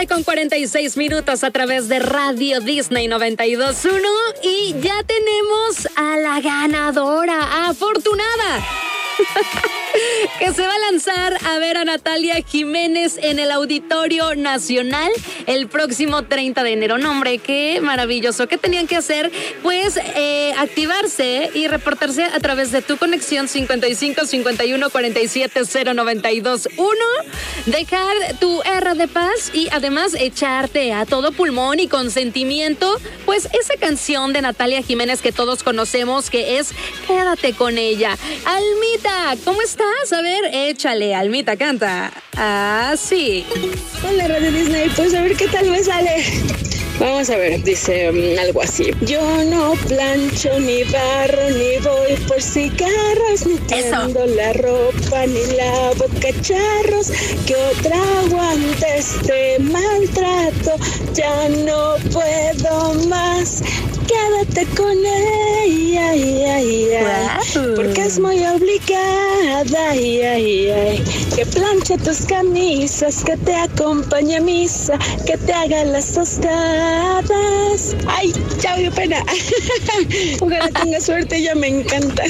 tarde con 46 minutos a través de Radio Disney 92.1 y ya tenemos a la ganadora afortunada que se va a lanzar a ver a Natalia Jiménez en el Auditorio Nacional el próximo 30 de enero. No, hombre, qué maravilloso. ¿Qué tenían que hacer? Pues activarse y reportarse a través de tu conexión 55 51 47 092 1, dejar tu R de paz y además echarte a todo pulmón y con sentimiento pues esa canción de Natalia Jiménez que todos conocemos, que es Quédate con ella. Almita, ¿cómo estás? A ver, échale, Almita, canta. Ah, sí. Hola, Radio Disney, pues a ver qué tal me sale. Vamos a ver, dice algo así. Yo no plancho, ni barro, ni voy por cigarros, ni tiendo la ropa, ni lavo cacharros. Que otra aguante este maltrato. Ya no puedo más. Quédate con ella, wow. Porque es muy obligada, que planche tus camisas, que te acompañe a misa, que te haga las tostadas. Ay, ya me dio pena. Ojalá tenga suerte, ella me encanta.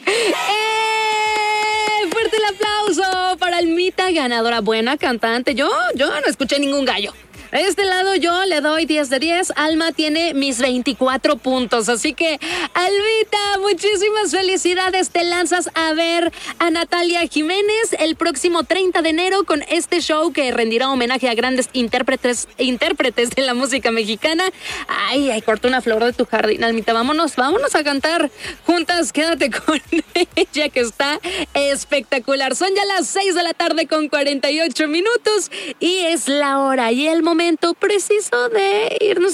Fuerte el aplauso para Almita, ganadora, buena cantante. Yo no escuché ningún gallo. A este lado yo le doy 10 de 10. Alma tiene mis 24 puntos. Así que, Almita, muchísimas felicidades. Te lanzas a ver a Natalia Jiménez el próximo 30 de enero con este show que rendirá homenaje a grandes intérpretes de la música mexicana. Ay, cortó una flor de tu jardín, Almita. Vámonos a cantar juntas. Quédate con ella, que está espectacular. Son ya las 6 de la tarde con 48 minutos y es la hora y el momento preciso de irnos